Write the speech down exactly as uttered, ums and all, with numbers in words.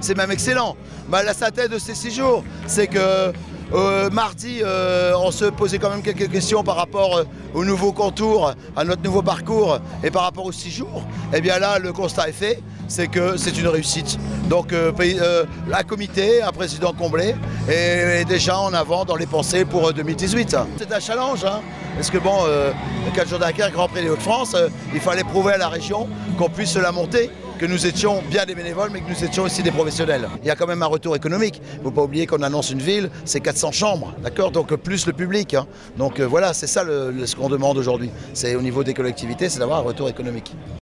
c'est même excellent. Bah, la synthèse de ces six jours, c'est que euh, mardi, euh, on se posait quand même quelques questions par rapport euh, au nouveau contour, à notre nouveau parcours et par rapport aux six jours. Et bien là, le constat est fait, c'est que c'est une réussite. Donc euh, euh, un comité, un président comblé et, et déjà en avant dans les pensées pour euh, deux mille dix-huit. C'est un challenge, hein, parce que bon, euh, le quatre jours Dunkerque, Grand Prix des Hauts-de-France, euh, il fallait prouver à la région qu'on puisse la monter, que nous étions bien des bénévoles, mais que nous étions aussi des professionnels. Il y a quand même un retour économique. Il ne faut pas oublier qu'on annonce une ville, c'est quatre cents chambres, d'accord ? Donc plus le public. Hein. Donc euh, voilà, c'est ça le, le, ce qu'on demande aujourd'hui. C'est au niveau des collectivités, c'est d'avoir un retour économique.